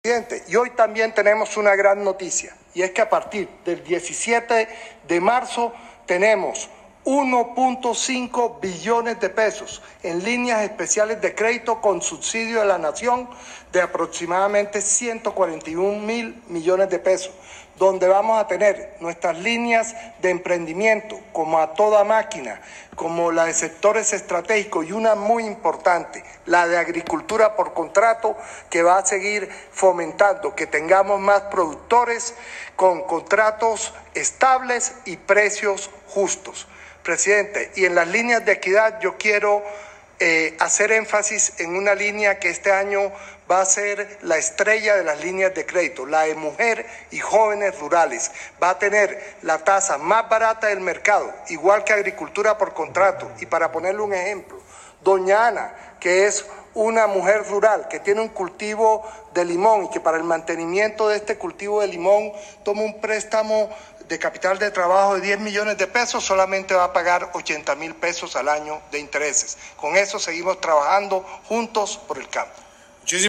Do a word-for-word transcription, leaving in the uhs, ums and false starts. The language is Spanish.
Presidente, y hoy también tenemos una gran noticia, y es que a partir del diecisiete de marzo tenemos uno punto cinco billones de pesos en líneas especiales de crédito con subsidio de la nación de aproximadamente ciento cuarenta y un mil millones de pesos, donde vamos a tener nuestras líneas de emprendimiento como a toda máquina, como la de sectores estratégicos y una muy importante, la de agricultura por contrato, que va a seguir fomentando que tengamos más productores con contratos estables y precios justos. Presidente, y en las líneas de equidad yo quiero eh, hacer énfasis en una línea que este año va a ser la estrella de las líneas de crédito, la de mujer y jóvenes rurales. Va a tener la tasa más barata del mercado, igual que agricultura por contrato. Y para ponerle un ejemplo, doña Ana, que es una mujer rural que tiene un cultivo de limón y que para el mantenimiento de este cultivo de limón toma un préstamo de capital de trabajo de diez millones de pesos, solamente va a pagar ochenta mil pesos al año de intereses. Con eso seguimos trabajando juntos por el campo.